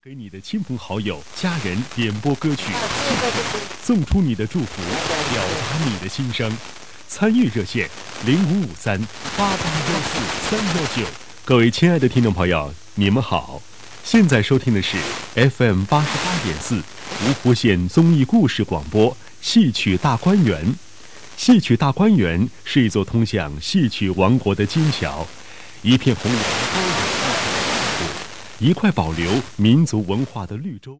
给你的亲朋好友、家人点播歌曲，送出你的祝福，表达你的心声。参与热线05538814-319。各位亲爱的听众朋友，你们好，现在收听的是 FM 88.4芜湖县综艺故事广播戏曲大观园。戏曲大观园是一座通向戏曲王国的金桥，一片弘扬高雅艺术的土，一块保留民族文化的绿洲。